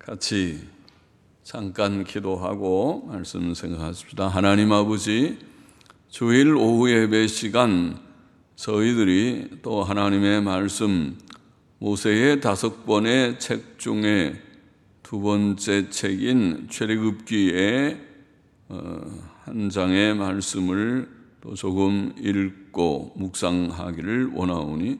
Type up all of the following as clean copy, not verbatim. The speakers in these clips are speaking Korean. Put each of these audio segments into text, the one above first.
같이 잠깐 기도하고 말씀 생각하십시다. 하나님 아버지, 주일 오후 예배 시간 저희들이 또 하나님의 말씀 모세의 5권의 책 중에 두 번째 책인 출애굽기의 한 장의 말씀을 또 조금 읽고 묵상하기를 원하오니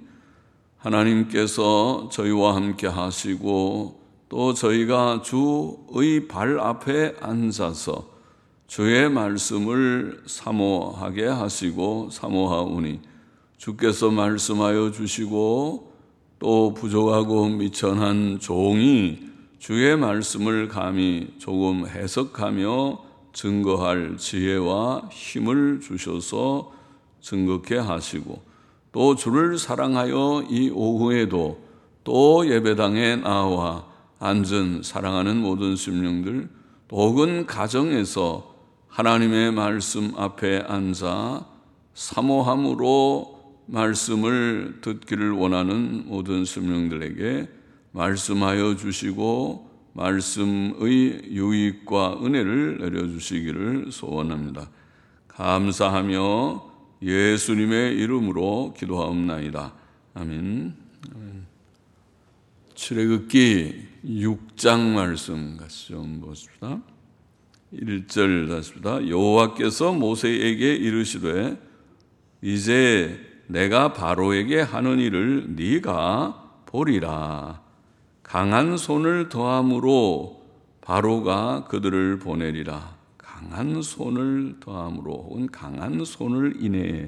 하나님께서 저희와 함께 하시고 또 저희가 주의 발 앞에 앉아서 주의 말씀을 사모하게 하시고 사모하오니 주께서 말씀하여 주시고 또 부족하고 미천한 종이 주의 말씀을 감히 조금 해석하며 증거할 지혜와 힘을 주셔서 증거케 하시고 또 주를 사랑하여 이 오후에도 또 예배당에 나와 앉은 사랑하는 모든 심령들 혹은 가정에서 하나님의 말씀 앞에 앉아 사모함으로 말씀을 듣기를 원하는 모든 심령들에게 말씀하여 주시고 말씀의 유익과 은혜를 내려주시기를 소원합니다. 감사하며 예수님의 이름으로 기도하옵나이다. 아멘. 출애굽기 6장 말씀 같이 좀 보십시다. 1절 다십니다. 여호와께서 모세에게 이르시되 이제 내가 바로에게 하는 일을 네가 보리라. 강한 손을 더함으로 바로가 그들을 보내리라. 강한 손을 더함으로 혹은 강한 손을 인해,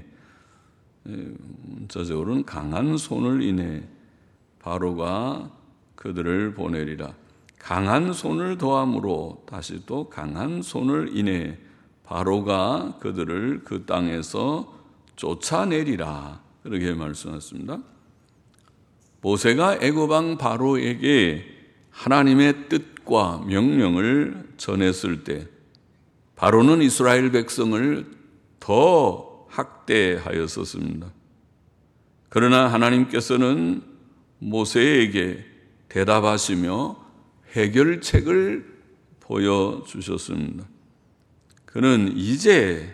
문자적으로는 강한 손을 인해 바로가 그들을 보내리라. 강한 손을 더함으로 다시 또 강한 손을 인해 바로가 그들을 그 땅에서 쫓아내리라. 그렇게 말씀하셨습니다. 모세가 애굽 왕 바로에게 하나님의 뜻과 명령을 전했을 때 바로는 이스라엘 백성을 더 학대하였었습니다. 그러나 하나님께서는 모세에게 대답하시며 해결책을 보여주셨습니다. 그는 이제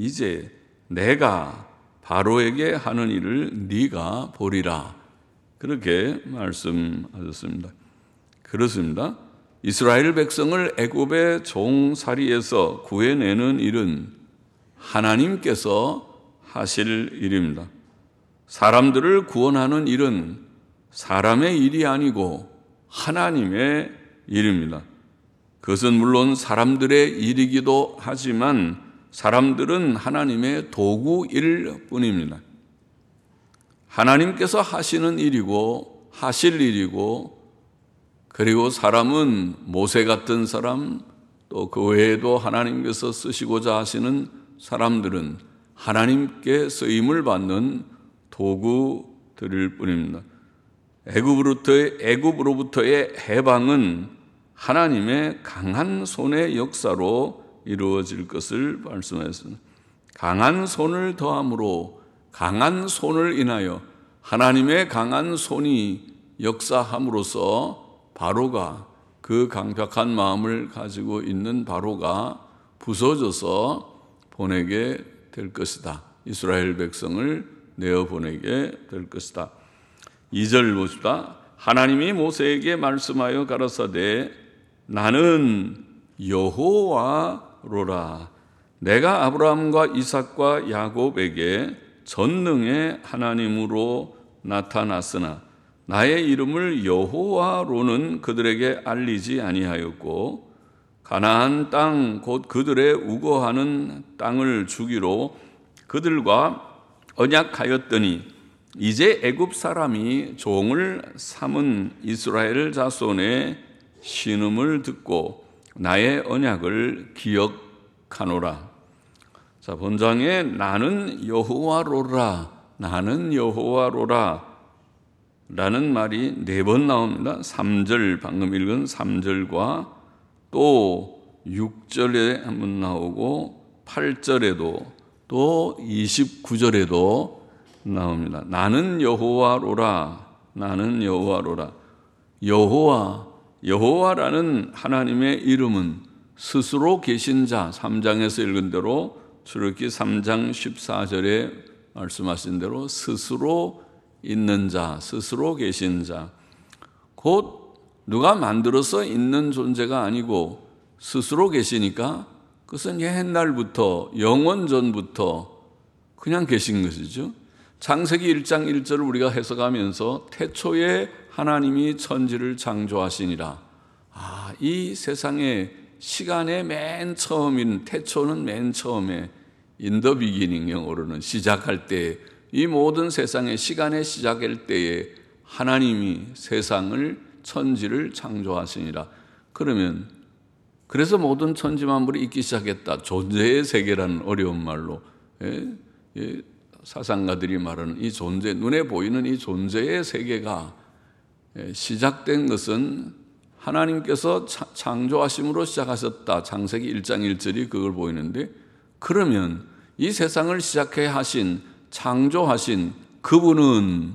내가 바로에게 하는 일을 네가 보리라. 그렇게 말씀하셨습니다. 그렇습니다. 이스라엘 백성을 애굽의 종살이에서 구해내는 일은 하나님께서 하실 일입니다. 사람들을 구원하는 일은 사람의 일이 아니고 하나님의 일입니다. 그것은 물론 사람들의 일이기도 하지만 사람들은 하나님의 도구일 뿐입니다. 하나님께서 하시는 일이고 하실 일이고 그리고 사람은 모세 같은 사람 또 그 외에도 하나님께서 쓰시고자 하시는 사람들은 하나님께 쓰임을 받는 도구들일 뿐입니다. 애굽으로부터의 해방은 하나님의 강한 손의 역사로 이루어질 것을 말씀하셨습니다. 강한 손을 더함으로 강한 손을 인하여 하나님의 강한 손이 역사함으로써 바로가 그 강팍한 마음을 가지고 있는 바로가 부서져서 보내게 될 것이다. 이스라엘 백성을 내어보내게 될 것이다. 2절 보십시다. 하나님이 모세에게 말씀하여 가라사대 나는 여호와로라. 내가 아브라함과 이삭과 야곱에게 전능의 하나님으로 나타났으나 나의 이름을 여호와로는 그들에게 알리지 아니하였고 가나안 땅 곧 그들의 우거하는 땅을 주기로 그들과 언약하였더니 이제 애굽 사람이 종을 삼은 이스라엘 자손의 신음을 듣고 나의 언약을 기억하노라. 자, 본장에 나는 여호와로라, 나는 여호와로라 라는 말이 4번 나옵니다. 3절, 방금 읽은 3절과 또 6절에 한번 나오고 8절에도 또 29절에도 나옵니다. 나는 여호와로라, 나는 여호와로라. 여호와, 여호와라는 하나님의 이름은 스스로 계신 자, 3장에서 읽은 대로 출애굽기 3장 14절에 말씀하신 대로 스스로 있는 자, 스스로 계신 자, 곧 누가 만들어서 있는 존재가 아니고 스스로 계시니까 그것은 옛날부터 영원 전부터 그냥 계신 것이죠. 창세기 1장 1절을 우리가 해석하면서 태초에 하나님이 천지를 창조하시니라. 이 세상의 시간의 맨 처음인 태초는 맨 처음에 in the beginning, 영어로는 시작할 때, 이 모든 세상의 시간의 시작할 때에 하나님이 세상을 천지를 창조하시니라. 그러면 그래서 모든 천지 만물이 있기 시작했다. 존재의 세계라는 어려운 말로 사상가들이 말하는 이 존재, 눈에 보이는 이 존재의 세계가 시작된 것은 하나님께서 창조하심으로 시작하셨다. 창세기 1장 1절이 그걸 보이는데, 그러면 이 세상을 시작해 하신, 창조하신 그분은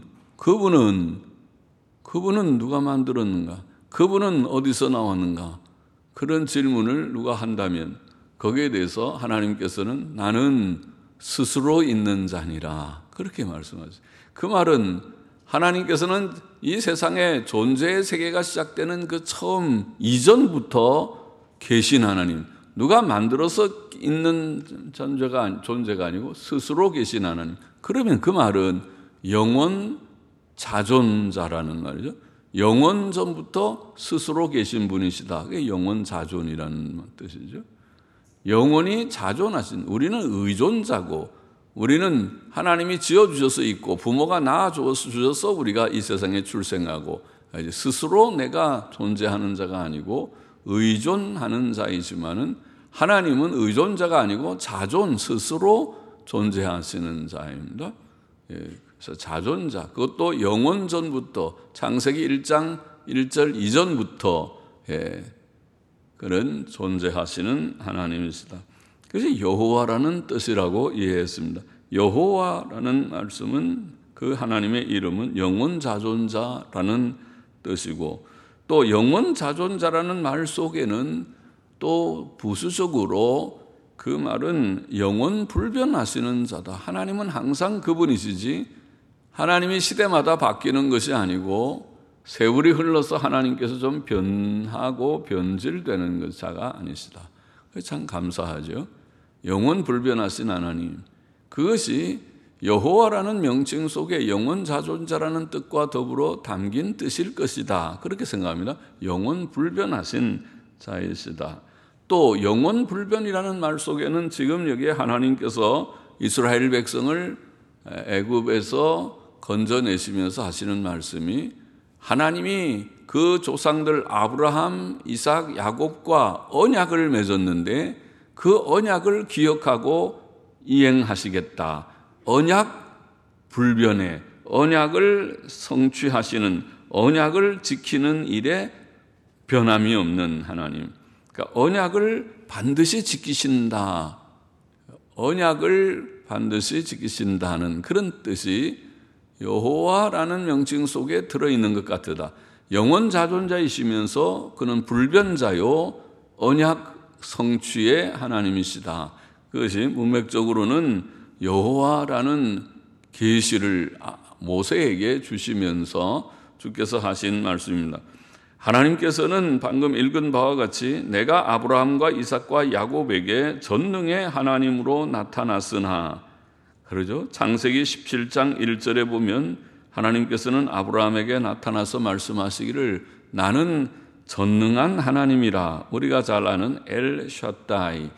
누가 만들었는가? 그분은 어디서 나왔는가? 그런 질문을 누가 한다면 거기에 대해서 하나님께서는 나는 스스로 있는 자니라. 그렇게 말씀하죠. 그 말은 하나님께서는 이 세상의 존재의 세계가 시작되는 그 처음 이전부터 계신 하나님, 누가 만들어서 있는 존재가 아니고 스스로 계신 하나님. 그러면 그 말은 영원 자존자라는 말이죠. 영원 전부터 스스로 계신 분이시다. 그게 영원 자존이라는 뜻이죠. 영원히 자존하신, 우리는 의존자고, 우리는 하나님이 지어주셔서 있고 부모가 낳아주셔서 우리가 이 세상에 출생하고, 스스로 내가 존재하는 자가 아니고 의존하는 자이지만은 하나님은 의존자가 아니고 자존, 스스로 존재하시는 자입니다. 그래서 자존자, 그것도 영원 전부터, 창세기 1장 1절 이전부터 그런 존재하시는 하나님이시다. 그래서 여호와라는 뜻이라고 이해했습니다. 여호와라는 말씀은 그 하나님의 이름은 영원 자존자라는 뜻이고, 또 영원 자존자라는 말 속에는 또 부수적으로 그 말은 영원 불변하시는 자다. 하나님은 항상 그분이시지 하나님이 시대마다 바뀌는 것이 아니고 세월이 흘러서 하나님께서 좀 변하고 변질되는 자가 아니시다. 참 감사하죠. 영원 불변하신 하나님, 그것이 여호와라는 명칭 속에 영원 자존자라는 뜻과 더불어 담긴 뜻일 것이다. 그렇게 생각합니다. 영원 불변하신 자이시다. 또 영원 불변이라는 말 속에는 지금 여기에 하나님께서 이스라엘 백성을 애굽에서 건져내시면서 하시는 말씀이, 하나님이 그 조상들 아브라함, 이삭, 야곱과 언약을 맺었는데 그 언약을 기억하고 이행하시겠다. 언약 불변에, 언약을 성취하시는, 언약을 지키는 일에 변함이 없는 하나님. 그러니까 언약을 반드시 지키신다. 언약을 반드시 지키신다는 그런 뜻이 여호와라는 명칭 속에 들어있는 것 같다. 영원 자존자이시면서 그는 불변자요 언약 성취의 하나님이시다. 그것이 문맥적으로는 여호와라는 계시를 모세에게 주시면서 주께서 하신 말씀입니다. 하나님께서는 방금 읽은 바와 같이 내가 아브라함과 이삭과 야곱에게 전능의 하나님으로 나타났으나, 그러죠? 창세기 17장 1절에 보면 하나님께서는 아브라함에게 나타나서 말씀하시기를 나는 전능한 하나님이라. 우리가 잘 아는 엘 샤다이,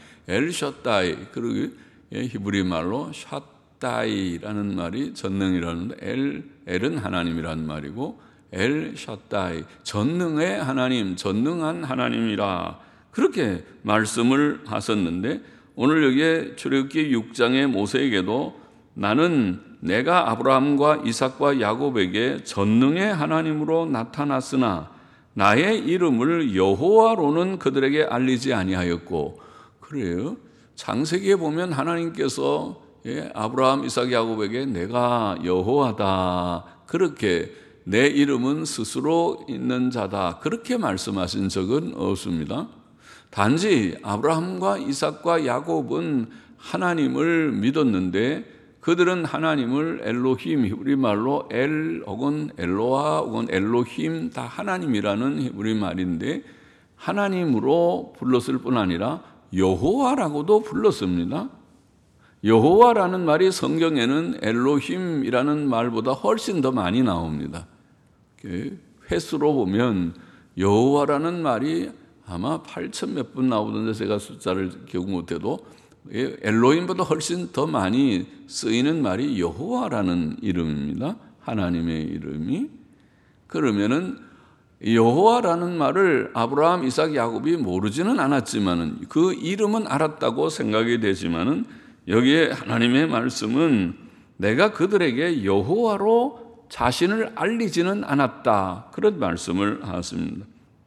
그리고 히브리 말로 샤다이라는 말이 전능이라는데, 엘은 하나님이라는 말이고 엘 샤다이, 전능의 하나님, 전능한 하나님이라. 그렇게 말씀을 하셨는데, 오늘 여기에 출애굽기 6장의 모세에게도 나는 내가 아브라함과 이삭과 야곱에게 전능의 하나님으로 나타났으나 나의 이름을 여호와로는 그들에게 알리지 아니하였고. 그래요. 창세기에 보면 하나님께서 아브라함, 이삭, 야곱에게 내가 여호와다 그렇게 내 이름은 스스로 있는 자다. 그렇게 말씀하신 적은 없습니다. 단지 아브라함과 이삭과 야곱은 하나님을 믿었는데 그들은 하나님을 엘로힘, 히브리 말로 엘 혹은 엘로하 혹은 엘로힘 다 하나님이라는 히브리 말인데 하나님으로 불렀을 뿐 아니라 여호와라고도 불렀습니다. 여호와라는 말이 성경에는 엘로힘이라는 말보다 훨씬 더 많이 나옵니다. 횟수로 보면 여호와라는 말이 아마 8천 몇 분 나오던데 제가 숫자를 기억 못해도 엘로힘보다 훨씬 더 많이 쓰이는 말이 여호와라는 이름입니다. 하나님의 이름이. 그러면은 여호와라는 말을 아브라함, 이삭, 야곱이 모르지는 않았지만은 그 이름은 알았다고 생각이 되지만은 여기에 하나님의 말씀은 내가 그들에게 여호와로 자신을 알리지는 않았다. 그런 말씀을 하십니다.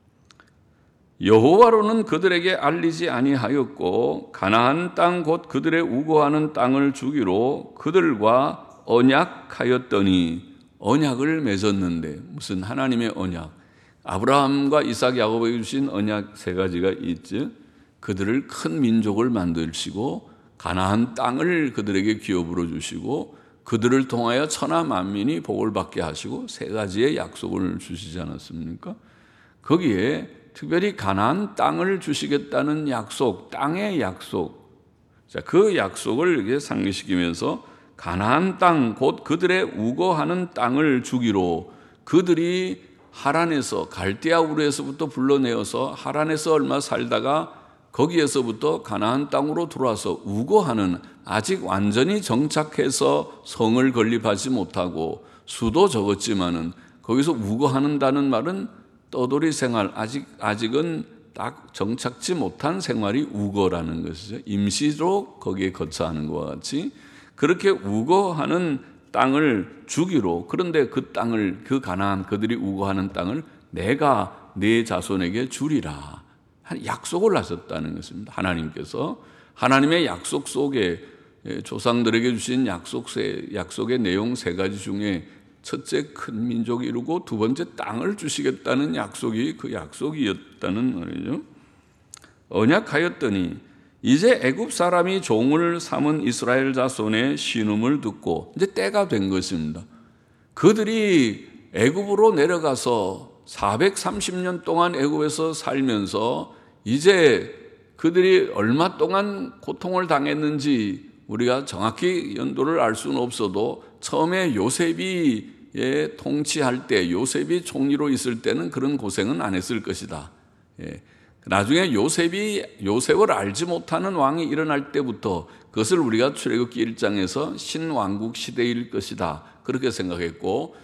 여호와로는 그들에게 알리지 아니하였고 가나안 땅 곧 그들의 우거하는 땅을 주기로 그들과 언약하였더니 언약을 맺었는데 무슨 하나님의 언약? 아브라함과 이삭, 야곱에게 주신 언약 세 가지가 있죠. 그들을 큰 민족을 만드시고 가나안 땅을 그들에게 기업으로 주시고 그들을 통하여 천하 만민이 복을 받게 하시고 세 가지의 약속을 주시지 않았습니까? 거기에 특별히 가나안 땅을 주시겠다는 약속, 땅의 약속. 자, 그 약속을 이렇게 상기시키면서 가나안 땅, 곧 그들의 우거하는 땅을 주기로 그들이 하란에서 갈대아 우르에서부터 불러내어서 하란에서 얼마 살다가 거기에서부터 가나안 땅으로 들어와서 우거하는 아직 완전히 정착해서 성을 건립하지 못하고 수도 적었지만은 거기서 우거하는다는 말은 떠돌이 생활, 아직은 딱 정착지 못한 생활이 우거라는 것이죠. 임시로 거기에 거처하는 것과 같이 그렇게 우거하는 땅을 주기로 그런데 그 땅을 그 가나안 그들이 우거하는 땅을 내가 네 자손에게 주리라 약속을 하셨다는 것입니다. 하나님께서 하나님의 약속 속에 조상들에게 주신 약속의 내용 세 가지 중에 첫째 큰 민족이 이루고 두 번째 땅을 주시겠다는 약속이 그 약속이었다는 말이죠. 언약하였더니 이제 애굽 사람이 종을 삼은 이스라엘 자손의 신음을 듣고 이제 때가 된 것입니다. 그들이 애굽으로 내려가서 430년 동안 애굽에서 살면서 이제 그들이 얼마 동안 고통을 당했는지 우리가 정확히 연도를 알 수는 없어도 처음에 요셉이 통치할 때 요셉이 총리로 있을 때는 그런 고생은 안 했을 것이다. 나중에 요셉을 알지 못하는 왕이 일어날 때부터 그것을 우리가 출애굽기 1장에서 신왕국 시대일 것이다. 그렇게 생각했고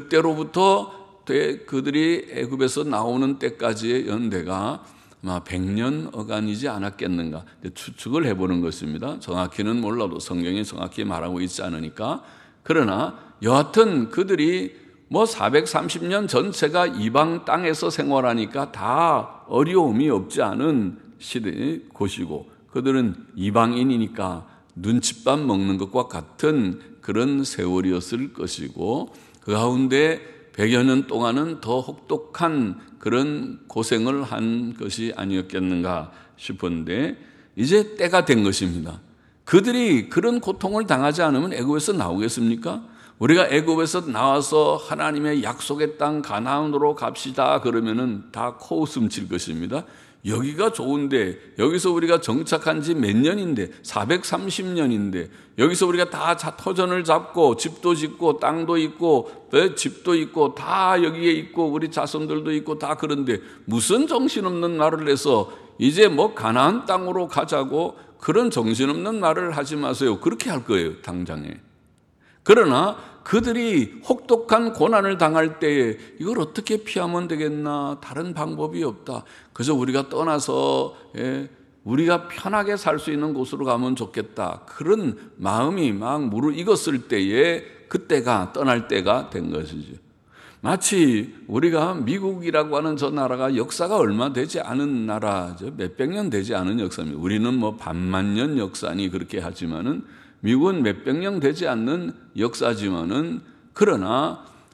그때로부터 그들이 애굽에서 나오는 때까지의 연대가 아마 100년 어간이지 않았겠는가 추측을 해보는 것입니다. 정확히는 몰라도 성경이 정확히 말하고 있지 않으니까. 그러나 여하튼 그들이 430년 전체가 이방 땅에서 생활하니까 다 어려움이 없지 않은 시대의 곳이고 그들은 이방인이니까 눈칫밥 먹는 것과 같은 그런 세월이었을 것이고 그 가운데 100여 년 동안은 더 혹독한 그런 고생을 한 것이 아니었겠는가 싶은데 이제 때가 된 것입니다. 그들이 그런 고통을 당하지 않으면 애굽에서 나오겠습니까? 우리가 애굽에서 나와서 하나님의 약속의 땅 가나안으로 갑시다 그러면은 다 코웃음 칠 것입니다. 여기가 좋은데 여기서 우리가 정착한 지 몇 년인데 430년인데 여기서 우리가 다 터전을 잡고 집도 짓고 땅도 있고 집도 있고 다 여기에 있고 우리 자손들도 있고 다 그런데 무슨 정신없는 말을 해서 이제 가나안 땅으로 가자고 그런 정신없는 말을 하지 마세요. 그렇게 할 거예요 당장에. 그러나 그들이 혹독한 고난을 당할 때에 이걸 어떻게 피하면 되겠나 다른 방법이 없다. 그래서 우리가 떠나서 우리가 편하게 살 수 있는 곳으로 가면 좋겠다. 그런 마음이 막 무르익었을 때에 그때가 떠날 때가 된 것이죠. 마치 우리가 미국이라고 하는 저 나라가 역사가 얼마 되지 않은 나라죠. 몇백 년 되지 않은 역사입니다. 우리는 반만 년 역사니 그렇게 하지만은 미국은 몇백 년 되지 않는 역사지만은 그러나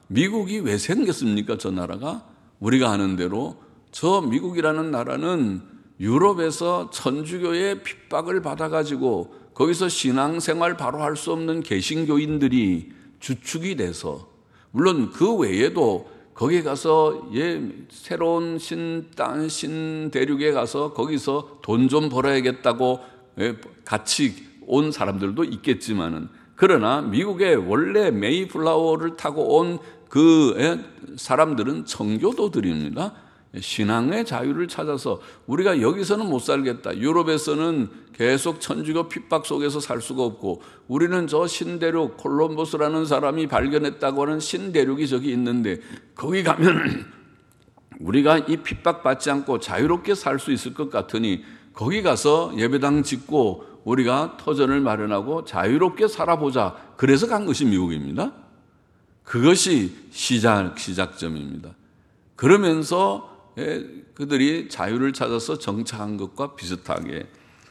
미국이 왜 생겼습니까? 저 나라가? 우리가 아는 대로 저 미국이라는 나라는 유럽에서 천주교의 핍박을 받아가지고 거기서 신앙생활 바로 할 수 없는 개신교인들이 주축이 돼서, 물론 그 외에도 거기 가서 새로운 신대륙에 가서 거기서 돈 좀 벌어야겠다고 같이 온 사람들도 있겠지만은, 그러나 미국의 원래 메이플라워를 타고 온 그 사람들은 청교도들입니다. 신앙의 자유를 찾아서 우리가 여기서는 못 살겠다, 유럽에서는 계속 천주교 핍박 속에서 살 수가 없고, 우리는 저 신대륙, 콜럼버스라는 사람이 발견했다고 하는 신대륙이 저기 있는데 거기 가면 우리가 이 핍박받지 않고 자유롭게 살 수 있을 것 같으니 거기 가서 예배당 짓고 우리가 터전을 마련하고 자유롭게 살아보자. 그래서 간 것이 미국입니다. 그것이 시작점입니다. 그러면서 그들이 자유를 찾아서 정착한 것과 비슷하게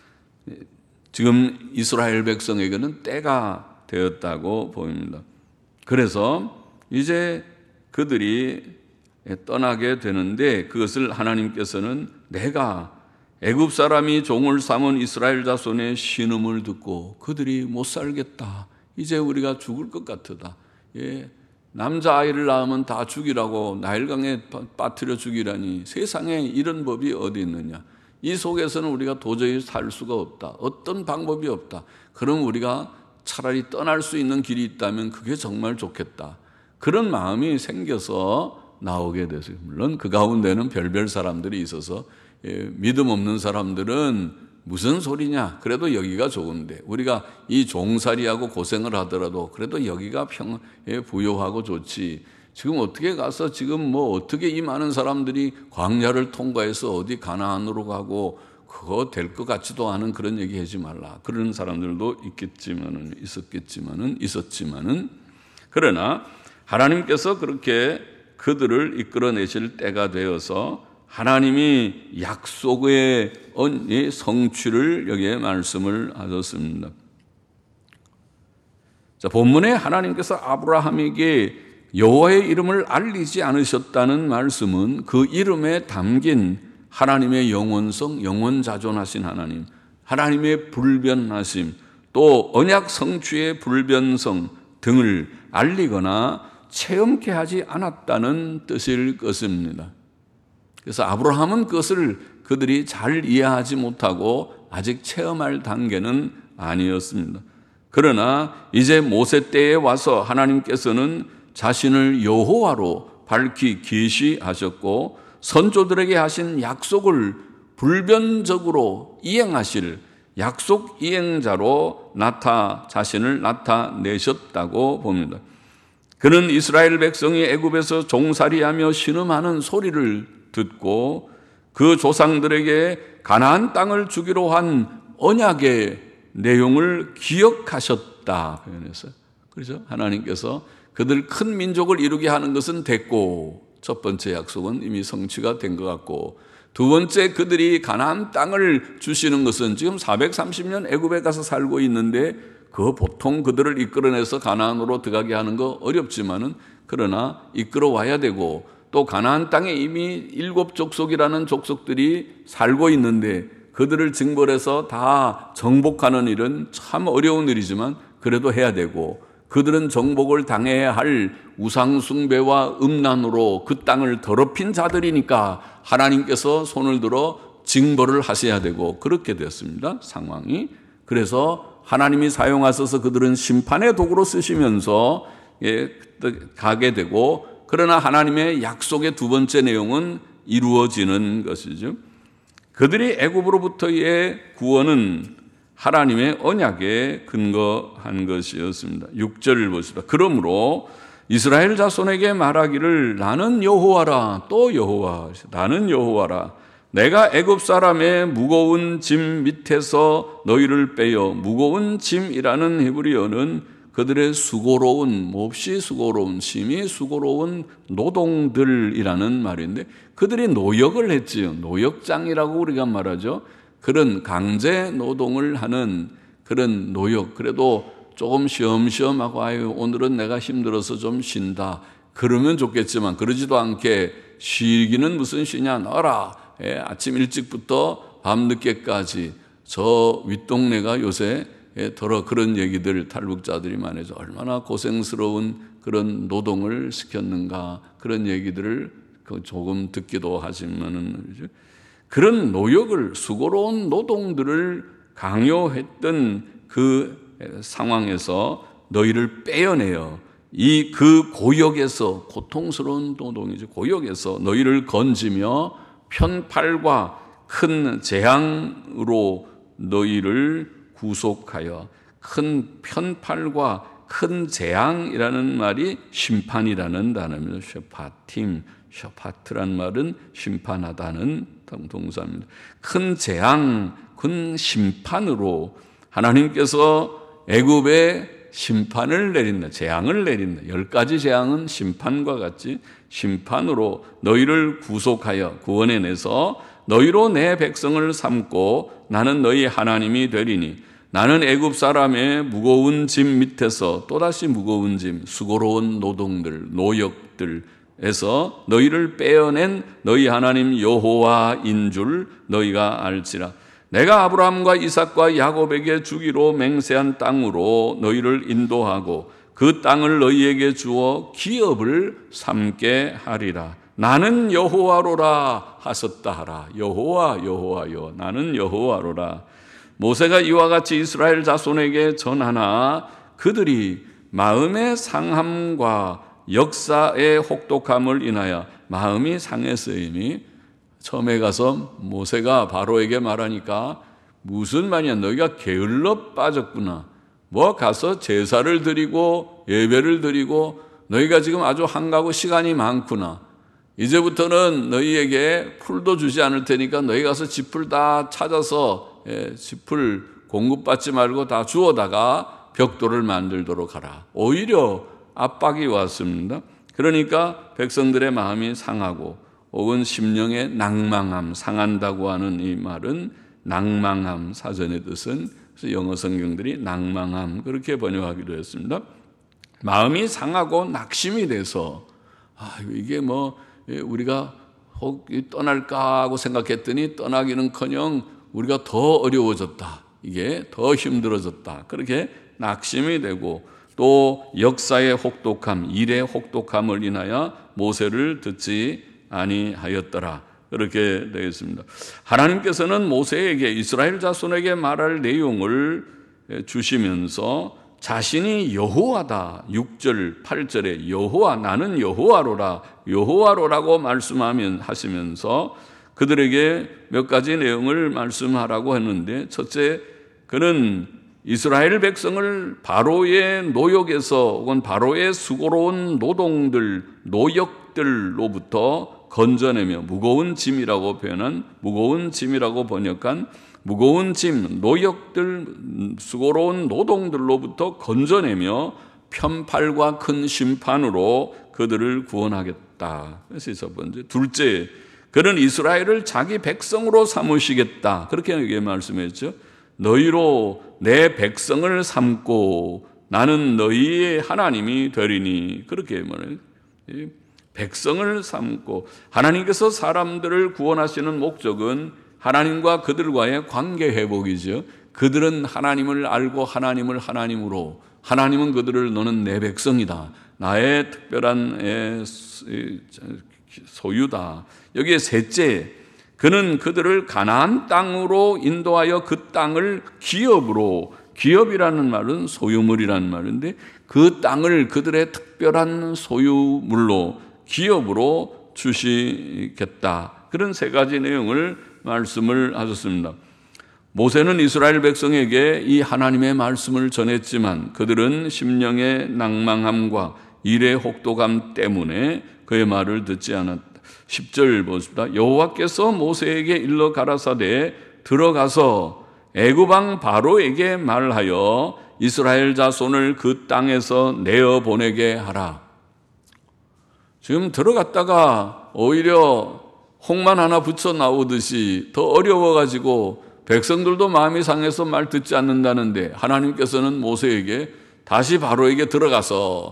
지금 이스라엘 백성에게는 때가 되었다고 보입니다. 그래서 이제 그들이 떠나게 되는데, 그것을 하나님께서는 내가 애굽 사람이 종을 삼은 이스라엘 자손의 신음을 듣고 그들이 못 살겠다, 이제 우리가 죽을 것 같으다, 남자아이를 낳으면 다 죽이라고 나일강에 빠뜨려 죽이라니 세상에 이런 법이 어디 있느냐, 이 속에서는 우리가 도저히 살 수가 없다, 어떤 방법이 없다, 그럼 우리가 차라리 떠날 수 있는 길이 있다면 그게 정말 좋겠다, 그런 마음이 생겨서 나오게 됐어요. 물론 그 가운데는 별별 사람들이 있어서 믿음 없는 사람들은 무슨 소리냐, 그래도 여기가 좋은데, 우리가 이 종살이하고 고생을 하더라도 그래도 여기가 부요하고 좋지, 지금 어떻게 가서 지금 어떻게 이 많은 사람들이 광야를 통과해서 어디 가나안으로 가고 그거 될 것 같지도 않은 그런 얘기 하지 말라, 그런 사람들도 있었지만은 그러나 하나님께서 그렇게 그들을 이끌어내실 때가 되어서 하나님이 약속의 성취를 여기에 말씀을 하셨습니다. 자, 본문에 하나님께서 아브라함에게 여호와의 이름을 알리지 않으셨다는 말씀은 그 이름에 담긴 하나님의 영원성, 영원자존하신 하나님, 하나님의 불변하심, 또 언약 성취의 불변성 등을 알리거나 체험케 하지 않았다는 뜻일 것입니다. 그래서 아브라함은 그것을 그들이 잘 이해하지 못하고 아직 체험할 단계는 아니었습니다. 그러나 이제 모세 때에 와서 하나님께서는 자신을 여호와로 밝히 계시하셨고 선조들에게 하신 약속을 불변적으로 이행하실 약속 이행자로 자신을 나타내셨다고 봅니다. 그는 이스라엘 백성이 애굽에서 종살이하며 신음하는 소리를 듣고 그 조상들에게 가나안 땅을 주기로 한 언약의 내용을 기억하셨다 표현했어요. 그렇죠? 하나님께서 그들 큰 민족을 이루게 하는 것은 됐고, 첫 번째 약속은 이미 성취가 된 것 같고, 두 번째 그들이 가나안 땅을 주시는 것은 지금 430년 애굽에 가서 살고 있는데 그 보통 그들을 이끌어내서 가나안으로 들어가게 하는 거 어렵지만은, 그러나 이끌어와야 되고, 또 가나안 땅에 이미 7족속이라는 족속들이 살고 있는데 그들을 징벌해서 다 정복하는 일은 참 어려운 일이지만 그래도 해야 되고, 그들은 정복을 당해야 할 우상숭배와 음란으로 그 땅을 더럽힌 자들이니까 하나님께서 손을 들어 징벌을 하셔야 되고, 그렇게 됐습니다, 상황이. 그래서 하나님이 사용하셔서 그들은 심판의 도구로 쓰시면서 가게 되고, 그러나 하나님의 약속의 두 번째 내용은 이루어지는 것이죠. 그들이 애굽으로부터의 구원은 하나님의 언약에 근거한 것이었습니다. 6절을 보시다. 그러므로 이스라엘 자손에게 말하기를 나는 여호와라, 또 여호와, 나는 여호와라. 내가 애굽 사람의 무거운 짐 밑에서 너희를 빼어, 무거운 짐이라는 히브리어는 그들의 수고로운, 몹시 수고로운, 심히 수고로운 노동들이라는 말인데, 그들이 노역을 했지요. 노역장이라고 우리가 말하죠. 그런 강제 노동을 하는 그런 노역, 그래도 조금 쉬엄쉬엄하고 아유 오늘은 내가 힘들어서 좀 쉰다, 그러면 좋겠지만 그러지도 않게 쉬기는 무슨 쉬냐 너라. 아침 일찍부터 밤늦게까지 저 윗동네가 요새 더러 그런 얘기들 탈북자들이 많이 해서 얼마나 고생스러운 그런 노동을 시켰는가 그런 얘기들을 조금 듣기도 하지만은 그런 노역을 수고로운 노동들을 강요했던 그 상황에서 너희를 빼어내어 그 고역에서 고통스러운 노동이죠. 고역에서 너희를 건지며 편팔과 큰 재앙으로 너희를 구속하여 큰 편팔과 큰 재앙이라는 말이 심판이라는 단어입니다. 셔파트란 말은 심판하다는 동사입니다. 큰 재앙, 큰 심판으로 하나님께서 애굽에 심판을 내린다. 재앙을 내린다. 10가지 재앙은 심판과 같이 심판으로 너희를 구속하여 구원해내서 너희로 내 백성을 삼고 나는 너희 하나님이 되리니 나는 애굽 사람의 무거운 짐 밑에서 또다시 무거운 짐, 수고로운 노동들, 노역들에서 너희를 빼어낸 너희 하나님 여호와인 줄 너희가 알지라. 내가 아브라함과 이삭과 야곱에게 주기로 맹세한 땅으로 너희를 인도하고 그 땅을 너희에게 주어 기업을 삼게 하리라. 나는 여호와로라 하셨다 하라. 여호와여 나는 여호와로라. 모세가 이와 같이 이스라엘 자손에게 전하나 그들이 마음의 상함과 역사의 혹독함을 인하여 마음이 상했어요. 이미 처음에 가서 모세가 바로에게 말하니까 무슨 말이야 너희가 게을러 빠졌구나. 뭐 가서 제사를 드리고 예배를 드리고 너희가 지금 아주 한가하고 시간이 많구나. 이제부터는 너희에게 풀도 주지 않을 테니까 너희 가서 짚을 다 찾아서 짚을 공급받지 말고 다 주워다가 벽돌을 만들도록 하라. 오히려 압박이 왔습니다. 그러니까 백성들의 마음이 상하고 혹은 심령의 낭망함, 상한다고 하는 이 말은 낭망함, 사전의 뜻은 그래서 영어 성경들이 낭망함 그렇게 번역하기도 했습니다. 마음이 상하고 낙심이 돼서 이게 뭐 우리가 혹 떠날까 하고 생각했더니 떠나기는커녕 우리가 더 어려워졌다. 이게 더 힘들어졌다. 그렇게 낙심이 되고 또 역사의 혹독함, 일의 혹독함을 인하여 모세를 듣지 아니하였더라. 그렇게 되겠습니다. 하나님께서는 모세에게 이스라엘 자손에게 말할 내용을 주시면서 자신이 여호와다. 6절, 8절에 여호와 나는 여호와로라고 하시면서 그들에게 몇 가지 내용을 말씀하라고 했는데 첫째, 그는 이스라엘 백성을 바로의 노역에서 혹은 바로의 수고로운 노동들, 노역들로부터 건져내며 무거운 짐이라고 표현한 무거운 짐이라고 번역한 무거운 짐, 노역들, 수고로운 노동들로부터 건져내며 편팔과 큰 심판으로 그들을 구원하겠다. 그래서 첫 번째. 둘째, 그는 이스라엘을 자기 백성으로 삼으시겠다. 그렇게 말씀했죠. 너희로 내 백성을 삼고 나는 너희의 하나님이 되리니. 그렇게 말해요. 백성을 삼고 하나님께서 사람들을 구원하시는 목적은 하나님과 그들과의 관계 회복이죠. 그들은 하나님을 알고 하나님을 하나님으로 하나님은 그들을 너는 내 백성이다. 나의 특별한 소유다. 여기에 셋째, 그는 그들을 가나안 땅으로 인도하여 그 땅을 기업이라는 말은 소유물이라는 말인데 그 땅을 그들의 특별한 소유물로 기업으로 주시겠다. 그런 세 가지 내용을 말씀을 하셨습니다. 모세는 이스라엘 백성에게 이 하나님의 말씀을 전했지만 그들은 심령의 낭망함과 일의 혹독함 때문에 그의 말을 듣지 않았다. 10절 보십니다. 여호와께서 모세에게 일러 가라사대 들어가서 애굽 왕 바로에게 말하여 이스라엘 자손을 그 땅에서 내어 보내게 하라. 지금 들어갔다가 오히려 홍만 하나 붙여 나오듯이 더 어려워가지고 백성들도 마음이 상해서 말 듣지 않는다는데 하나님께서는 모세에게 다시 바로에게 들어가서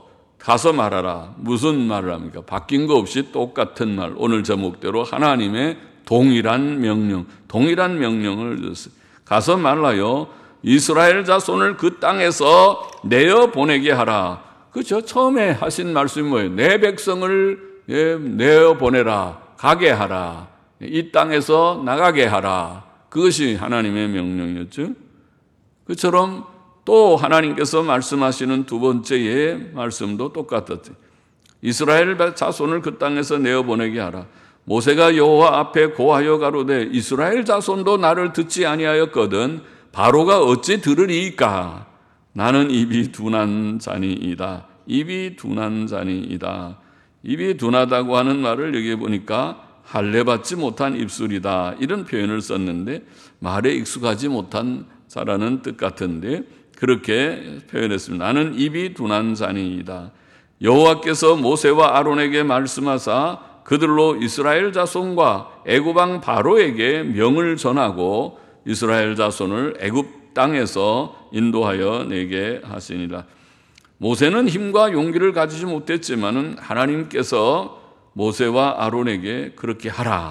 가서 말하라. 무슨 말을 합니까? 바뀐 거 없이 똑같은 말. 오늘 제목대로 하나님의 동일한 명령을 줬어요. 가서 말라요. 이스라엘 자손을 그 땅에서 내어 보내게 하라. 그렇죠? 처음에 하신 말씀이 뭐예요? 내 백성을 내어 보내라. 가게 하라. 이 땅에서 나가게 하라. 그것이 하나님의 명령이었죠. 그처럼 또 하나님께서 말씀하시는 두 번째의 말씀도 똑같았죠. 이스라엘 자손을 그 땅에서 내어보내게 하라. 모세가 여호와 앞에 고하여 가로되 이스라엘 자손도 나를 듣지 아니하였거든 바로가 어찌 들으리이까. 나는 입이 둔한 자니이다. 입이 둔한 자니이다. 입이 둔하다고 하는 말을 여기 보니까 할례받지 못한 입술이다. 이런 표현을 썼는데 말에 익숙하지 못한 자라는 뜻 같은데 그렇게 표현했습니다. 나는 입이 둔한 자니이다. 여호와께서 모세와 아론에게 말씀하사 그들로 이스라엘 자손과 애굽 왕 바로에게 명을 전하고 이스라엘 자손을 애굽 땅에서 인도하여 내게 하시니라. 모세는 힘과 용기를 가지지 못했지만은 하나님께서 모세와 아론에게 그렇게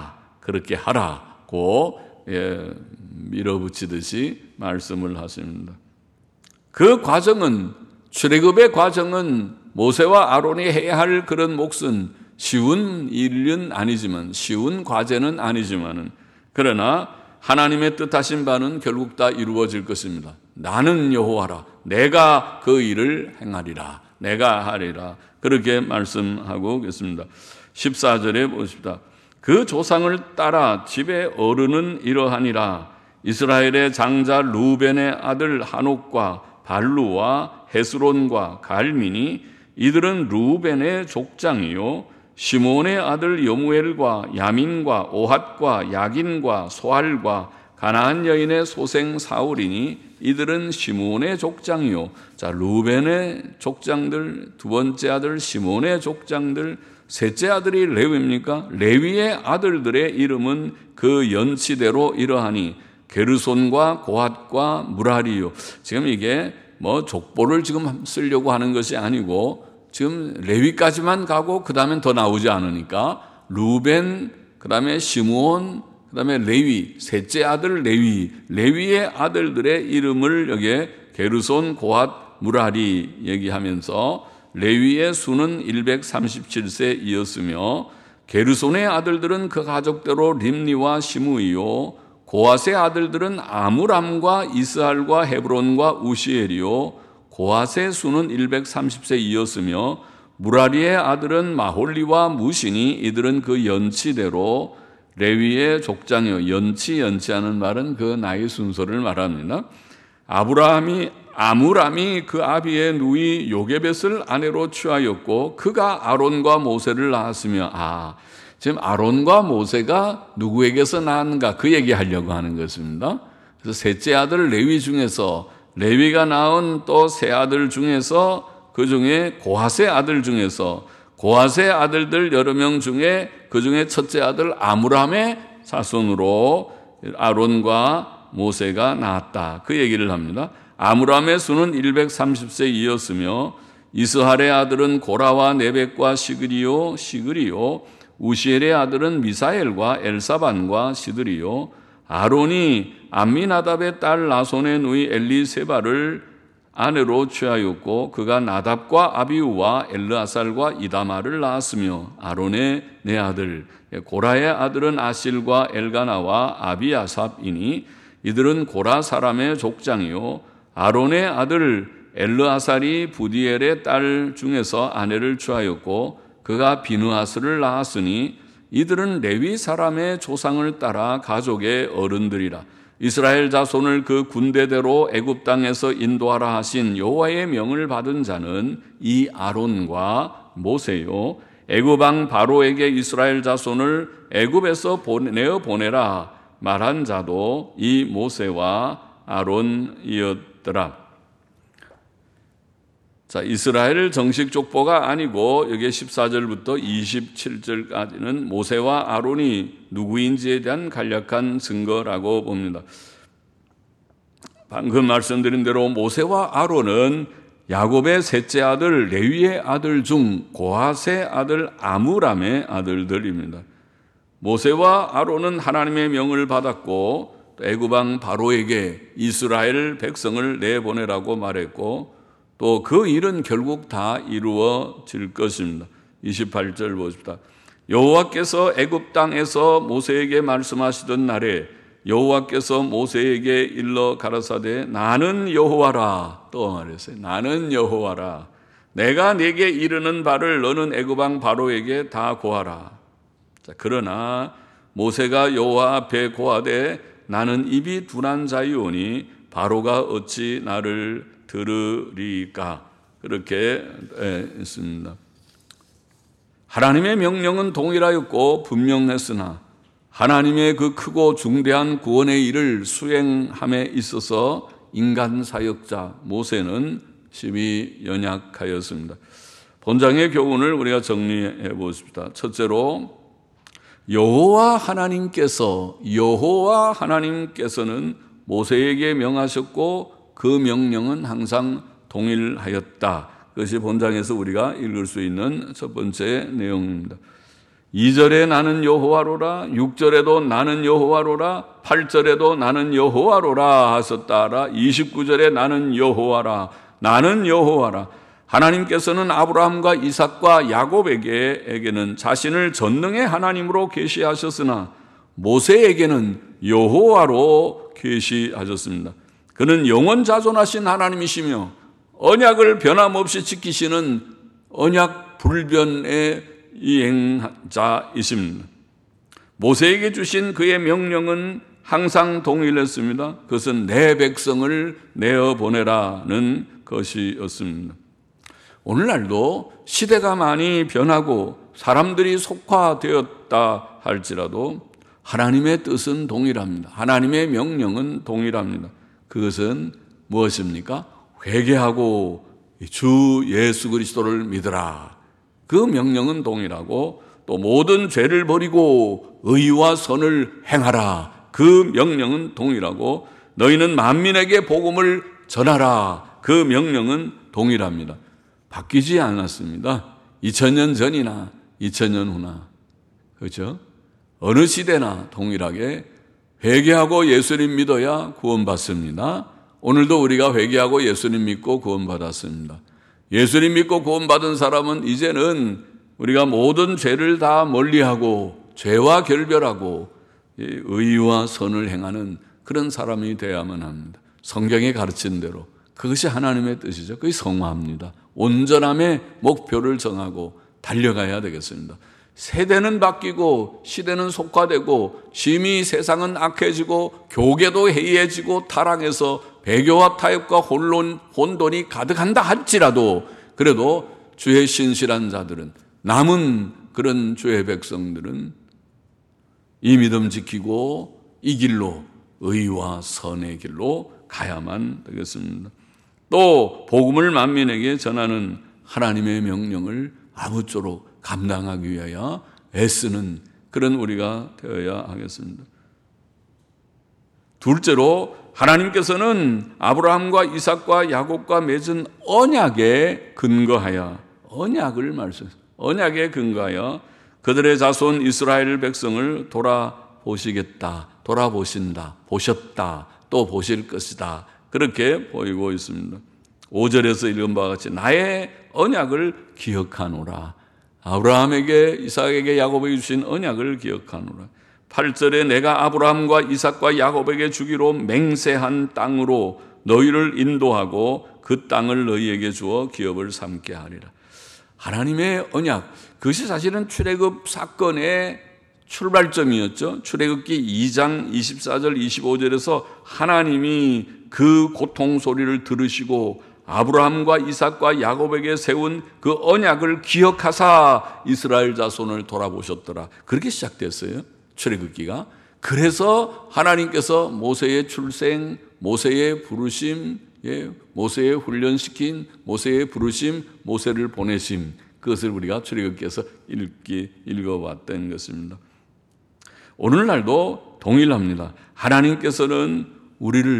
하라고 밀어붙이듯이 말씀을 하십니다. 그 과정은 출애굽의 과정은 모세와 아론이 해야 할 그런 몫은 쉬운 일은 아니지만 쉬운 과제는 아니지만은 그러나 하나님의 뜻하신 바는 결국 다 이루어질 것입니다. 나는 여호와라. 내가 그 일을 행하리라. 내가 하리라. 그렇게 말씀하고 계십니다. 14절에 보십시다. 그 조상을 따라 집의 어른은 이러하니라. 이스라엘의 장자 루벤의 아들 하녹과 발루와 헤스론과 갈민이 이들은 루벤의 족장이요 시몬의 아들 여무엘과 야민과 오핫과 야긴과 소할과 가나안 여인의 소생 사울이니 이들은 시몬의 족장이요. 자, 루벤의 족장들, 두 번째 아들 시몬의 족장들, 셋째 아들이 레위입니까? 레위의 아들들의 이름은 그 연치대로 이러하니 게르손과 고핫과 무라리요. 지금 이게 뭐 족보를 지금 쓰려고 하는 것이 아니고 지금 레위까지만 가고 그 다음엔 더 나오지 않으니까 루벤, 그 다음에 시므온, 그 다음에 레위, 셋째 아들 레위의 아들들의 이름을 여기에 게르손, 고핫, 무라리 얘기하면서 레위의 수는 137세이었으며 게르손의 아들들은 그 가족대로 림니와 시므이요 고핫의 아들들은 아므람과 이스할과 헤브론과 우시엘이요 고핫의 수는 130세이었으며 무라리의 아들은 마홀리와 무시니 이들은 그 연치대로 레위의 족장이요. 연치하는 말은 그 나이 순서를 말합니다. 아므람이 그 아비의 누이 요게벳을 아내로 취하였고 그가 아론과 모세를 낳았으며 지금 아론과 모세가 누구에게서 낳았는가 그 얘기하려고 하는 것입니다. 그래서 셋째 아들 레위 중에서 레위가 낳은 또 세 아들 중에서 그 중에 고핫의 아들 중에서 고핫의 아들들 여러 명 중에 그 중에 첫째 아들 아므람의 자손으로 아론과 모세가 낳았다. 그 얘기를 합니다. 아므람의 수는 130세이었으며 이스할의 아들은 고라와 네벡과 시그리요 우시엘의 아들은 미사엘과 엘사반과 시드리요 아론이 암미나답의 딸 나손의 누이 엘리세바를 아내로 취하였고 그가 나답과 아비우와 엘르아살과 이다마를 낳았으며 아론의 네 아들 고라의 아들은 아실과 엘가나와 아비아삽이니 이들은 고라 사람의 족장이요 아론의 아들 엘르아살이 부디엘의 딸 중에서 아내를 취하였고 그가 비느하스를 낳았으니 이들은 레위 사람의 조상을 따라 가족의 어른들이라. 이스라엘 자손을 그 군대대로 애굽 땅에서 인도하라 하신 여호와의 명을 받은 자는 이 아론과 모세요. 애굽 왕 바로에게 이스라엘 자손을 애굽에서 내어 보내라 말한 자도 이 모세와 아론이었더라. 자, 이스라엘 정식 족보가 아니고 여기 14절부터 27절까지는 모세와 아론이 누구인지에 대한 간략한 증거라고 봅니다. 방금 말씀드린 대로 모세와 아론은 야곱의 셋째 아들 레위의 아들 중 고핫의 아들 아므람의 아들들입니다. 모세와 아론은 하나님의 명을 받았고 애굽 왕 바로에게 이스라엘 백성을 내보내라고 말했고 또 그 일은 결국 다 이루어질 것입니다. 28절 보십시다. 여호와께서 애굽 땅에서 모세에게 말씀하시던 날에 여호와께서 모세에게 일러 가라사대 나는 여호와라. 또 말했어요. 나는 여호와라. 내가 네게 이르는 바를 너는 애굽 왕 바로에게 다 고하라. 자, 그러나 모세가 여호와 앞에 고하되 나는 입이 둔한 자이오니 바로가 어찌 나를 들으리까. 그렇게 했습니다. 하나님의 명령은 동일하였고 분명했으나 하나님의 그 크고 중대한 구원의 일을 수행함에 있어서 인간 사역자 모세는 심히 연약하였습니다. 본장의 교훈을 우리가 정리해 보십시다. 첫째로 여호와 하나님께서는 모세에게 명하셨고 그 명령은 항상 동일하였다. 그것이 본장에서 우리가 읽을 수 있는 첫 번째 내용입니다. 2절에 나는 여호와로라, 6절에도 나는 여호와로라, 8절에도 나는 여호와로라 하셨다라, 29절에 나는 여호와라, 나는 여호와라. 하나님께서는 아브라함과 이삭과 야곱에게는 자신을 전능의 하나님으로 계시하셨으나 모세에게는 여호와로 계시하셨습니다. 그는 영원자존하신 하나님이시며 언약을 변함없이 지키시는 언약 불변의 이행자이십니다. 모세에게 주신 그의 명령은 항상 동일했습니다. 그것은 내 백성을 내어보내라는 것이었습니다. 오늘날도 시대가 많이 변하고 사람들이 속화되었다 할지라도 하나님의 뜻은 동일합니다. 하나님의 명령은 동일합니다. 그것은 무엇입니까? 회개하고 주 예수 그리스도를 믿으라. 그 명령은 동일하고 또 모든 죄를 버리고 의와 선을 행하라. 그 명령은 동일하고 너희는 만민에게 복음을 전하라. 그 명령은 동일합니다. 바뀌지 않았습니다. 2000년 전이나 2000년 후나. 그렇죠? 어느 시대나 동일하게 회개하고 예수님 믿어야 구원받습니다. 오늘도 우리가 회개하고 예수님 믿고 구원받았습니다. 예수님 믿고 구원받은 사람은 이제는 우리가 모든 죄를 다 멀리하고 죄와 결별하고 의와 선을 행하는 그런 사람이 되어야만 합니다. 성경에 가르친 대로 그것이 하나님의 뜻이죠. 그게 성화입니다. 온전함의 목표를 정하고 달려가야 되겠습니다. 세대는 바뀌고 시대는 속화되고 심히 세상은 악해지고 교계도 해이해지고 타락해서 배교와 타협과 혼돈이 가득한다 할지라도 그래도 주의 신실한 자들은 남은 그런 주의 백성들은 이 믿음 지키고 이 길로 의와 선의 길로 가야만 되겠습니다. 또 복음을 만민에게 전하는 하나님의 명령을 아무쪼록 감당하기 위하여 애쓰는 그런 우리가 되어야 하겠습니다. 둘째로 하나님께서는 아브라함과 이삭과 야곱과 맺은 언약에 근거하여 언약에 근거하여 그들의 자손 이스라엘 백성을 돌아보신다, 보셨다, 또 보실 것이다. 그렇게 보이고 있습니다. 5절에서 읽은 바와 같이 나의 언약을 기억하노라. 아브라함에게 이삭에게 야곱에게 주신 언약을 기억하노라. 8절에 내가 아브라함과 이삭과 야곱에게 주기로 맹세한 땅으로 너희를 인도하고 그 땅을 너희에게 주어 기업을 삼게 하리라. 하나님의 언약, 그것이 사실은 출애굽 사건의 출발점이었죠. 출애굽기 2장 24절 25절에서 하나님이 그 고통 소리를 들으시고 아브라함과 이삭과 야곱에게 세운 그 언약을 기억하사 이스라엘 자손을 돌아보셨더라. 그렇게 시작됐어요. 출애굽기가. 그래서 하나님께서 모세의 출생, 모세의 부르심, 모세의 훈련시킨 모세의 부르심, 모세를 보내심, 그것을 우리가 출애굽기에서 읽어왔던 것입니다. 오늘날도 동일합니다. 하나님께서는 우리를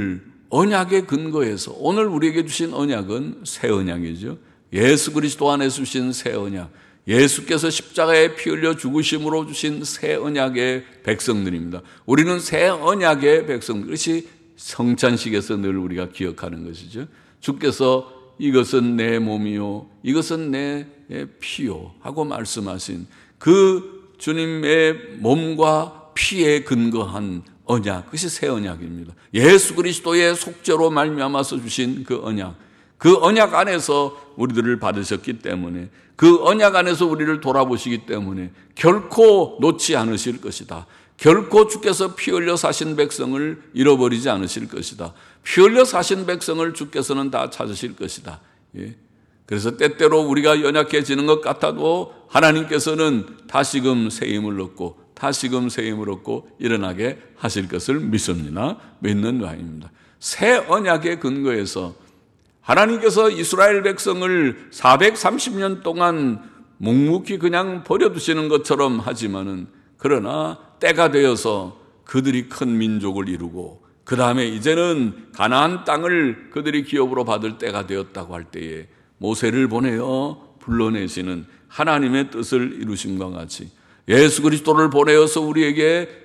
언약의 근거에서 오늘 우리에게 주신 언약은 새 언약이죠. 예수 그리스도 안에서 주신 새 언약, 예수께서 십자가에 피 흘려 죽으심으로 주신 새 언약의 백성들입니다. 우리는 새 언약의 백성들, 그것이 성찬식에서 늘 우리가 기억하는 것이죠. 주께서 이것은 내 몸이요 이것은 내 피요 하고 말씀하신 그 주님의 몸과 피에 근거한 언약, 그것이 새 언약입니다. 예수 그리스도의 속죄로 말미암아서 주신 그 언약, 그 언약 안에서 우리들을 받으셨기 때문에, 그 언약 안에서 우리를 돌아보시기 때문에 결코 놓지 않으실 것이다. 결코 주께서 피 흘려 사신 백성을 잃어버리지 않으실 것이다. 피 흘려 사신 백성을 주께서는 다 찾으실 것이다. 예. 그래서 때때로 우리가 연약해지는 것 같아도 하나님께서는 다시금 새 힘을 얻고 다시금 새 힘을 얻고 일어나게 하실 것을 믿습니다. 믿는 바입니다. 새 언약의 근거에서 하나님께서 이스라엘 백성을 430년 동안 묵묵히 그냥 버려두시는 것처럼 하지만은, 그러나 때가 되어서 그들이 큰 민족을 이루고 그 다음에 이제는 가나안 땅을 그들이 기업으로 받을 때가 되었다고 할 때에 모세를 보내어 불러내시는 하나님의 뜻을 이루심과 같이 예수 그리스도를 보내어서 우리에게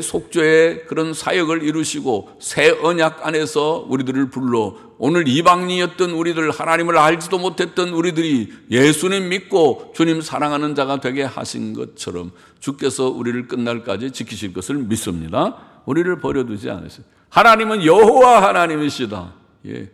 속죄의 그런 사역을 이루시고 새 언약 안에서 우리들을 불러 오늘 이방인이었던 우리들, 하나님을 알지도 못했던 우리들이 예수님 믿고 주님 사랑하는 자가 되게 하신 것처럼 주께서 우리를 끝날까지 지키실 것을 믿습니다. 우리를 버려두지 않으세요. 하나님은 여호와 하나님이시다. 예.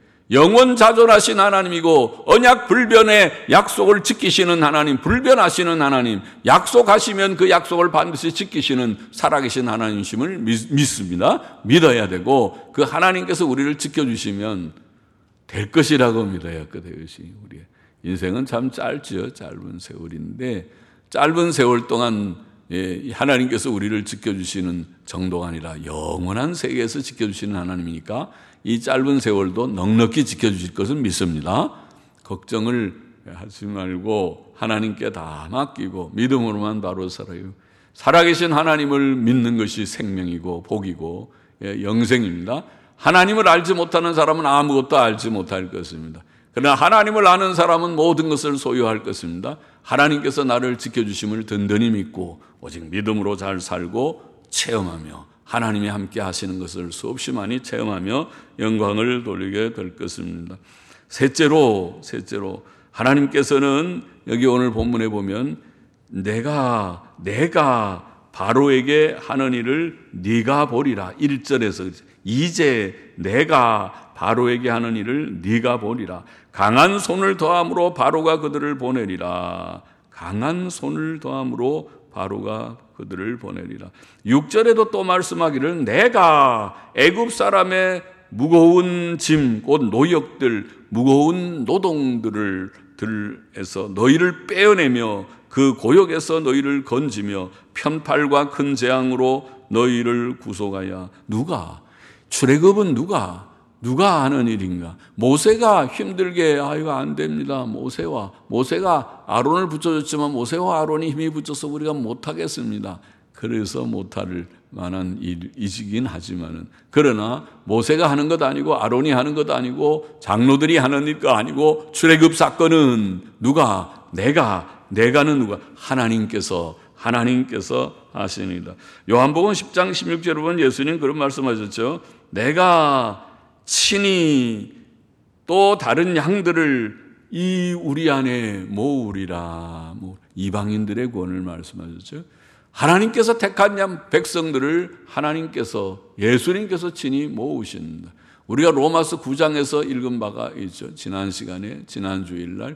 영원자존하신 하나님이고 언약 불변의 약속을 지키시는 하나님, 불변하시는 하나님, 약속하시면 그 약속을 반드시 지키시는 살아계신 하나님이심을 믿습니다. 믿어야 되고 그 하나님께서 우리를 지켜주시면 될 것이라고 믿어야 그것이 우리의 인생은 참 짧지요. 짧은 세월인데 짧은 세월 동안 하나님께서 우리를 지켜주시는 정도가 아니라 영원한 세계에서 지켜주시는 하나님이니까 이 짧은 세월도 넉넉히 지켜주실 것을 믿습니다. 걱정을 하지 말고 하나님께 다 맡기고 믿음으로만 바로 살아요. 살아계신 하나님을 믿는 것이 생명이고 복이고 영생입니다. 하나님을 알지 못하는 사람은 아무것도 알지 못할 것입니다. 그러나 하나님을 아는 사람은 모든 것을 소유할 것입니다. 하나님께서 나를 지켜주심을 든든히 믿고 오직 믿음으로 잘 살고 체험하며 하나님이 함께 하시는 것을 수없이 많이 체험하며 영광을 돌리게 될 것입니다. 셋째로 하나님께서는 여기 오늘 본문에 보면 내가 바로에게 하는 일을 네가 보리라. 1절에서 이제 내가 바로에게 하는 일을 네가 보리라. 강한 손을 더함으로 바로가 그들을 보내리라. 강한 손을 더함으로 바로가 그들을 보내리라. 6절에도 또 말씀하기를 내가 애굽 사람의 무거운 짐, 곧 노역들, 무거운 노동들을 들에서 너희를 빼어내며 그 고역에서 너희를 건지며 편팔과 큰 재앙으로 너희를 구속하여. 누가? 출애굽은 누가 하는 일인가? 모세가 힘들게 이거 안 됩니다. 모세가 아론을 붙여줬지만 모세와 아론이 힘이 붙여서 우리가 못하겠습니다. 그래서 못할 만한 일이긴 하지만은, 그러나 모세가 하는 것 아니고 아론이 하는 것 아니고 장로들이 하는 일도 아니고 출애굽 사건은 누가? 내가는 누가? 하나님께서 하시니라. 요한복음 10장 16절에 보면 예수님 그런 말씀하셨죠. 내가 친히 또 다른 양들을 이 우리 안에 모으리라. 이방인들의 구원을 말씀하셨죠. 하나님께서 택한 양 백성들을 예수님께서 친히 모으신다. 우리가 로마서 9장에서 읽은 바가 있죠. 지난 주일날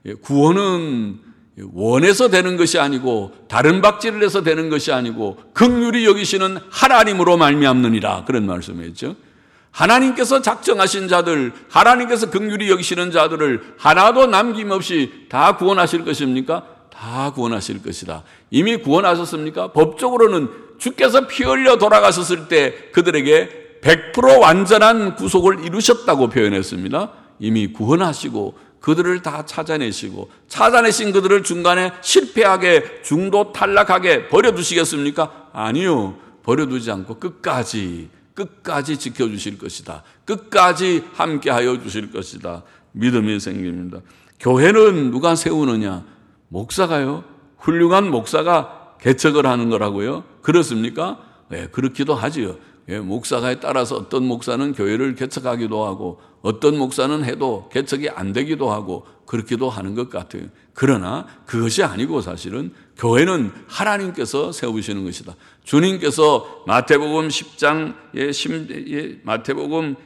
구원은 원해서 되는 것이 아니고 다른 박질을 해서 되는 것이 아니고 긍휼히 여기시는 하나님으로 말미암느니라. 그런 말씀이었죠. 하나님께서 작정하신 자들, 하나님께서 긍휼히 여기시는 자들을 하나도 남김없이 다 구원하실 것입니까? 다 구원하실 것이다. 이미 구원하셨습니까? 법적으로는 주께서 피 흘려 돌아가셨을 때 그들에게 100% 완전한 구속을 이루셨다고 표현했습니다. 이미 구원하시고 그들을 다 찾아내신 그들을 중간에 실패하게, 중도 탈락하게 버려두시겠습니까? 아니요. 버려두지 않고 끝까지 끝까지 지켜주실 것이다. 끝까지 함께하여 주실 것이다. 믿음이 생깁니다. 교회는 누가 세우느냐? 목사가요. 훌륭한 목사가 개척을 하는 거라고요. 그렇습니까? 네, 그렇기도 하지요. 예, 목사가에 따라서 어떤 목사는 교회를 개척하기도 하고 어떤 목사는 해도 개척이 안 되기도 하고 그렇기도 하는 것 같아요. 그러나 그것이 아니고 사실은 교회는 하나님께서 세우시는 것이다. 주님께서 마태복음 10장의 마태복음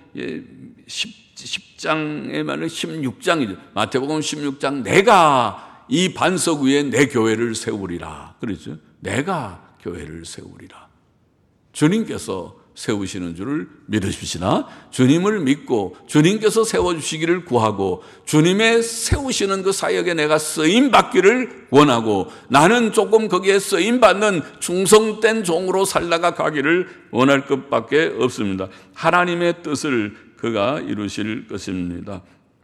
10장의 말은 16장이죠. 마태복음 16장 내가 이 반석 위에 내 교회를 세우리라. 그렇죠? 내가 교회를 세우리라. 주님께서 세우시는 줄을 믿으십시다. 주님을 믿고 주님께서 세워주시기를 구하고 주님의 세우시는 그 사역에 내가 쓰임받기를 원하고 나는 조금 거기에 쓰임받는 충성된 종으로 살다가 가기를 원할 것밖에 없습니다. 하나님의 뜻을 그가 이루실 것입니다.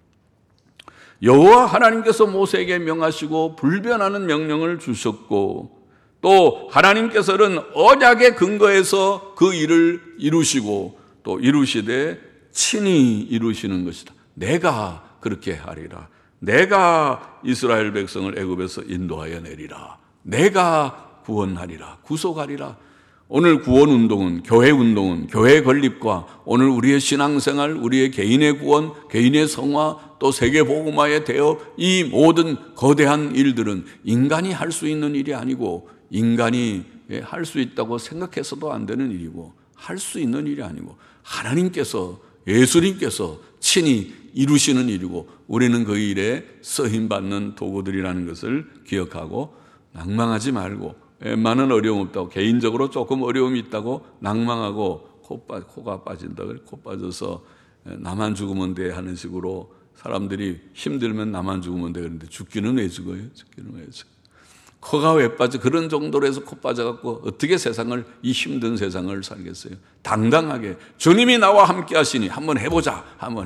여호와 하나님께서 모세에게 명하시고 불변하는 명령을 주셨고 또 하나님께서는 언약의 근거에서 그 일을 이루시고 또 이루시되 친히 이루시는 것이다. 내가 그렇게 하리라. 내가 이스라엘 백성을 애굽에서 인도하여 내리라. 내가 구원하리라. 구속하리라. 오늘 구원운동은 교회 운동은 교회 건립과 오늘 우리의 신앙생활, 우리의 개인의 구원, 개인의 성화, 또 세계복음화의 대업, 이 모든 거대한 일들은 인간이 할 수 있는 일이 아니고 인간이 할 수 있다고 생각해서도 안 되는 일이고 할 수 있는 일이 아니고 하나님께서 예수님께서 친히 이루시는 일이고 우리는 그 일에 쓰임받는 도구들이라는 것을 기억하고 낭망하지 말고 많은 어려움 없다고 개인적으로 조금 어려움이 있다고 낭망하고 코가 빠진다. 코 빠져서 나만 죽으면 돼 하는 식으로 사람들이 힘들면 나만 죽으면 돼 그런데 죽기는 왜 죽어요? 죽기는 왜 죽어요? 코가 왜 빠져? 그런 정도로 해서 코 빠져갖고 어떻게 세상을 이 힘든 세상을 살겠어요? 당당하게 주님이 나와 함께 하시니 한번 해보자.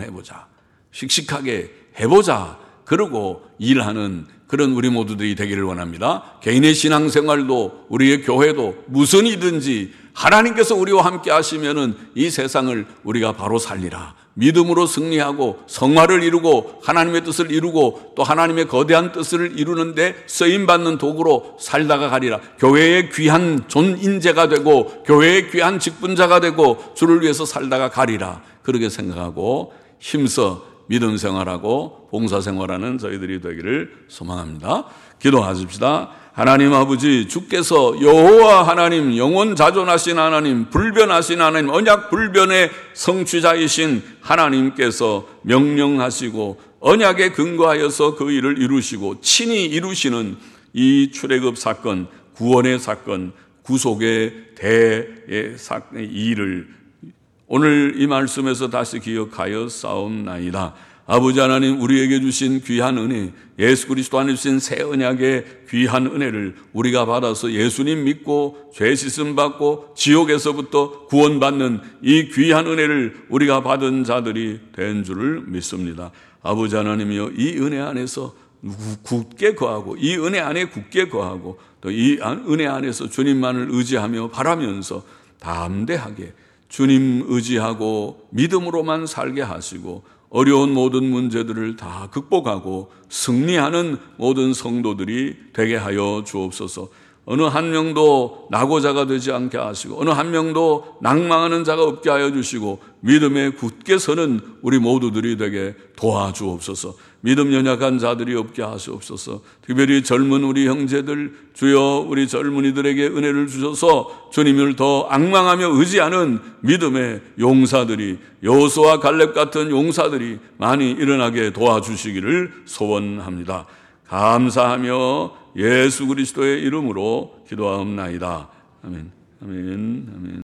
씩씩하게 해보자. 그러고 일하는 그런 우리 모두들이 되기를 원합니다. 개인의 신앙생활도 우리의 교회도 무슨 이든지 하나님께서 우리와 함께 하시면은 이 세상을 우리가 바로 살리라. 믿음으로 승리하고 성화를 이루고 하나님의 뜻을 이루고 또 하나님의 거대한 뜻을 이루는데 쓰임받는 도구로 살다가 가리라. 교회의 귀한 존인재가 되고 교회의 귀한 직분자가 되고 주를 위해서 살다가 가리라. 그렇게 생각하고 힘써 믿음 생활하고 봉사 생활하는 저희들이 되기를 소망합니다. 기도하십시다. 하나님 아버지, 주께서 여호와 하나님, 영원 자존하신 하나님, 불변하신 하나님, 언약 불변의 성취자이신 하나님께서 명령하시고 언약에 근거하여서 그 일을 이루시고 친히 이루시는 이 출애굽 사건, 구원의 사건, 구속의 대의 일을 오늘 이 말씀에서 다시 기억하여 싸움나이다. 아버지 하나님, 우리에게 주신 귀한 은혜, 예수 그리스도 안에 주신 새 언약의 귀한 은혜를 우리가 받아서 예수님 믿고 죄 씻음 받고 지옥에서부터 구원받는 이 귀한 은혜를 우리가 받은 자들이 된 줄을 믿습니다. 아버지 하나님이여, 이 은혜 안에서 굳게 거하고 이 은혜 안에 굳게 거하고 또 이 은혜 안에서 주님만을 의지하며 바라면서 담대하게 주님 의지하고 믿음으로만 살게 하시고 어려운 모든 문제들을 다 극복하고 승리하는 모든 성도들이 되게 하여 주옵소서. 어느 한 명도 낙오자가 되지 않게 하시고 어느 한 명도 낭망하는 자가 없게 하여 주시고 믿음에 굳게 서는 우리 모두들이 되게 도와주옵소서. 믿음 연약한 자들이 없게 하시옵소서. 특별히 젊은 우리 형제들, 주여 우리 젊은이들에게 은혜를 주셔서 주님을 더 앙망하며 의지하는 믿음의 용사들이, 여호수아 갈렙 같은 용사들이 많이 일어나게 도와주시기를 소원합니다. 감사하며 예수 그리스도의 이름으로 기도하옵나이다. 아멘. 아멘. 아멘.